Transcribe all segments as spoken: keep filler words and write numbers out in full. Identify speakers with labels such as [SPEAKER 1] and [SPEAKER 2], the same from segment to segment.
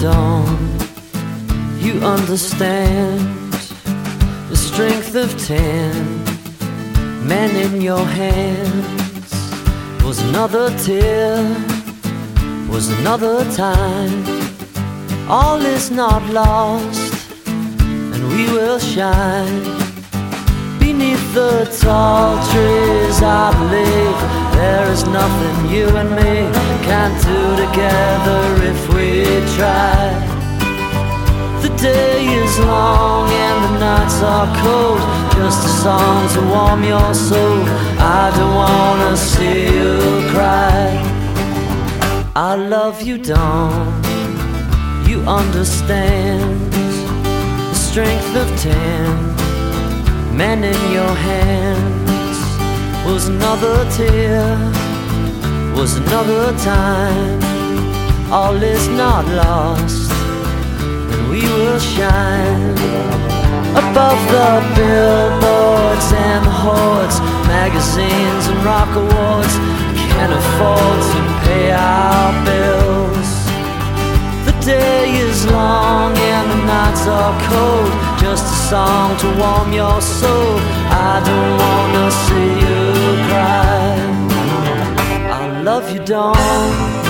[SPEAKER 1] dawn, you understand the strength of ten men in your hands. Was another tear, was another time. All is not lost, and we will shine. Beneath the tall trees I believe there is nothing you and me can't do together if we try. The day is long and the nights are cold, just a song to warm your soul. I don't wanna see you cry. I love you, Dawn, you understand the strength of ten men in your hands. Was another tear, was another time. All is not lost, and we will shine. Above the billboards and the hordes, magazines and rock awards can't afford to pay our bills. The day is long and the nights are cold, just a song to warm your soul. I don't wanna see you cry. I love you, Dawn.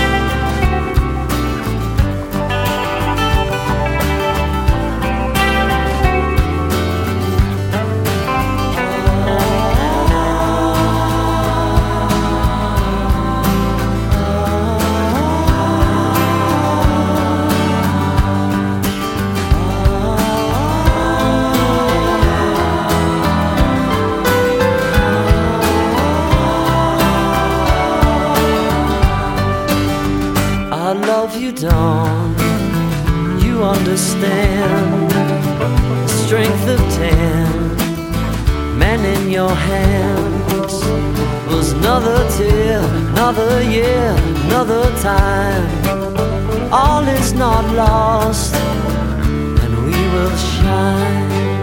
[SPEAKER 1] I love you, Dawn, you understand the strength of ten men in your hands. Was another tear, another year, another time. All is not lost, and we will shine.